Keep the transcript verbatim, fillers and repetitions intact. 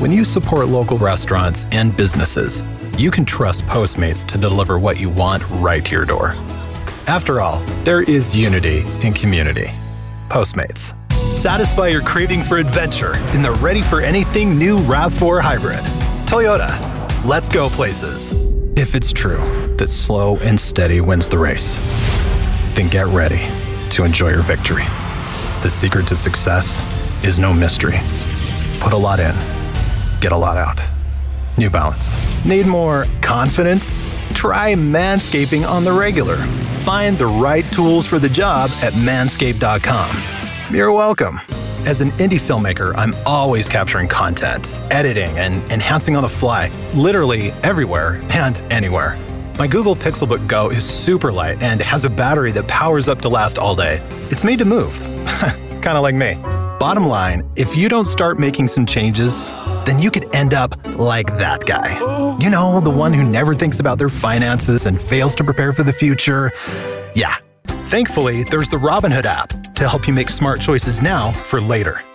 When you support local restaurants and businesses, you can trust Postmates to deliver what you want right to your door. After all, there is unity in community. Postmates. Satisfy your craving for adventure in the ready-for-anything new RAV four Hybrid. Toyota. Let's go places. If it's true that slow and steady wins the race, then get ready to enjoy your victory. The secret to success is no mystery. Put a lot in. Get a lot out. New Balance. Need more confidence? Try manscaping on the regular. Find the right tools for the job at manscaped dot com. You're welcome. As an indie filmmaker, I'm always capturing content, editing, and enhancing on the fly, literally everywhere and anywhere. My Google Pixelbook Go is super light and has a battery that powers up to last all day. It's made to move. Kind of like me. Bottom line, if you don't start making some changes, then you could end up like that guy. You know, the one who never thinks about their finances and fails to prepare for the future. Yeah. Thankfully, there's the Robinhood app to help you make smart choices now for later.